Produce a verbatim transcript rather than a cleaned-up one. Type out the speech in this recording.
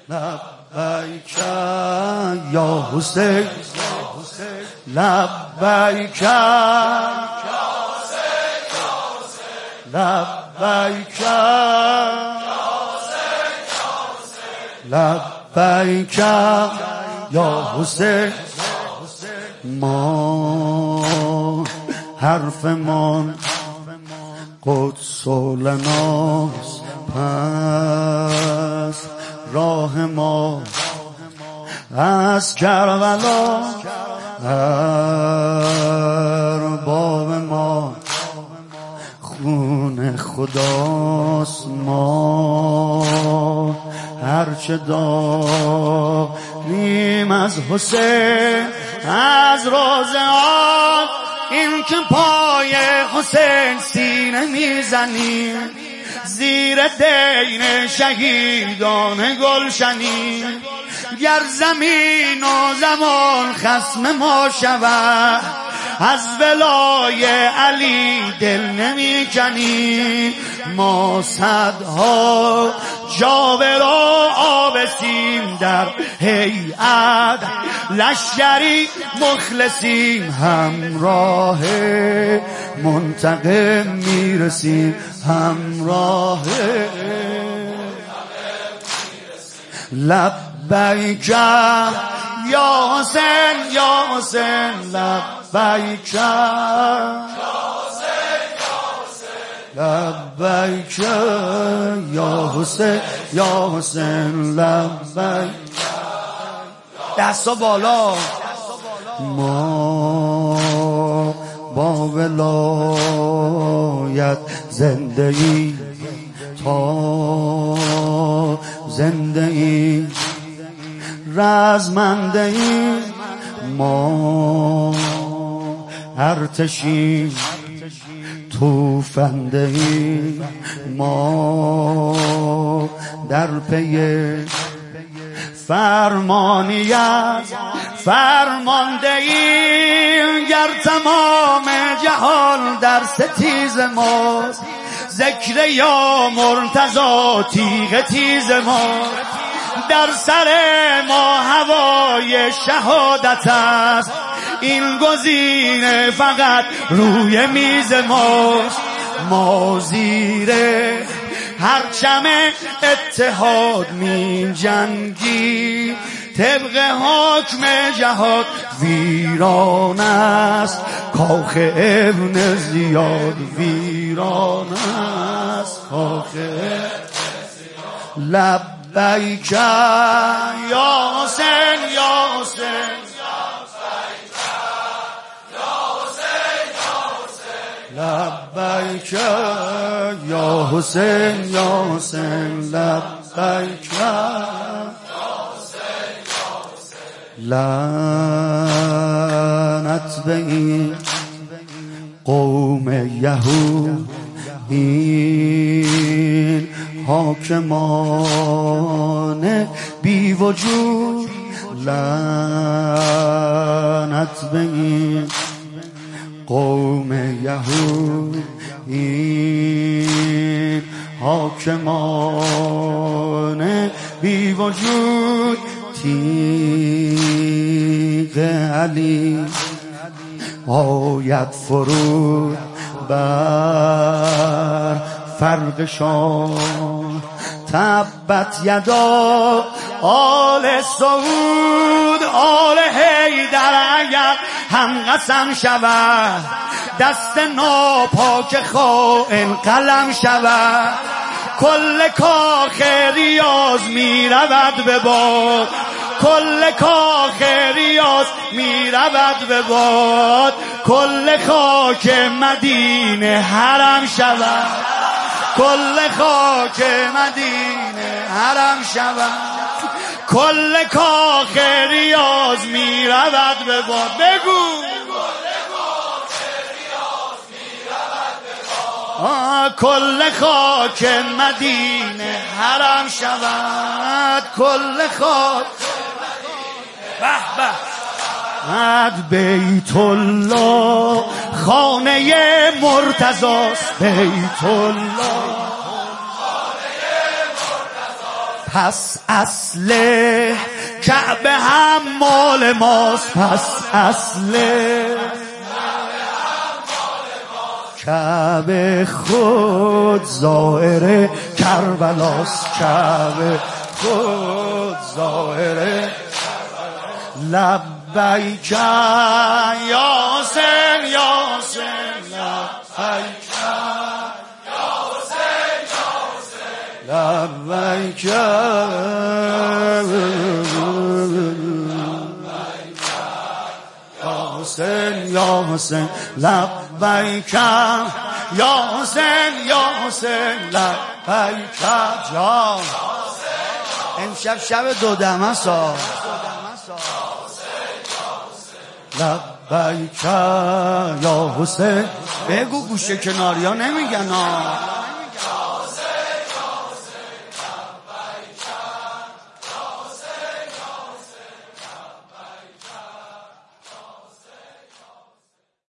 لبیک یا حسین لبیک لبیک لبیک یا حسین. ما حرفمان قدس لناست، پس راه ما از کربلا، ارباب ما خون خداست. ما هرچه داریم از حسین، از روز آن این که پای حسین سینه میزنیم، زیر دین شهیدان گلشنی. گر زمین و زمان خصم ما شود، از ولای علی دل نمی کنی. ما صدها جابر و آبسیم در هیئت، لشکری مخلصیم همراه منتقم میرسیم، همراه لبیک یا حسین یا حسین لبیک لبیک یا حسین یا حسین لبیک. دستا بالا. ما با ولایت زنده ای تا زنده ای، رزمنده ای. ما ارتشی توفنده ای، ما در پی فرمانیت فرمانده ای. گر تمام جهان در ستیز ماست، ذکر یا مرتضی تیغ تیز ما. در سر ما هوای شهادت است، این گزینه فقط روی میز ماست. ما زیر پرچم اتحاد می جنگی، طبق حکم جهاد ویران است. کاخ ابن زیاد ویران است، کاخ لبیک یا حسین یا حسین لبیک یا حسین یا حسین لبیک. لعنت به این قوم یهود، این حاکمان بی وجود. لعنت به این قوم یهود، این حاکمان بی وجود. تیغ علی آید فرود بر فرقشان، تبت یدا آل سعود. آل حیدر اگر هم قسم شود، دست ناپاک خائن قلم شود. کل کاخ ریاض می رود به باد، کل کاخ ریاض می رود به باد. کل خاک مدینه حرم شود، کل خاک مدینه حرم شود. کل کاخ ریاض می رود به باد. بگو کل خاک مدینه حرم شود، کل خاک به به بیت الله خانه مرتضاست. بیت الله پس اصل کعبه هم مال ماست، پس اصل کعبه خود زائر کربلاست، کعبه خود زائر لبیک یا حسین یا حسین لبیک لبیک یا حسین یا حسین لبیک یا حسین یا حسین لبیک جان. امشب شب دو دمه سا لبیک یا حسین. بگو گوشه کناریا نمیگن ها.